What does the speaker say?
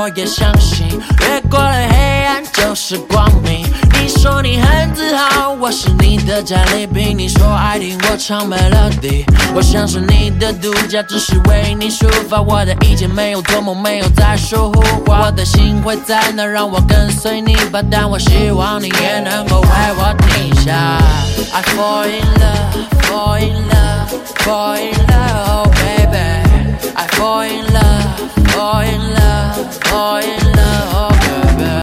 我也相信，越过了黑暗就是光明。你说你很自豪，我是你的战利品。你说爱听我唱 melody， 我像是你的独家，只是为你抒发我的意见，没有做梦，没有在疏忽。我的心会在哪，让我跟随你吧，但我希望你也能够为我停下。I fall in love, fall in love。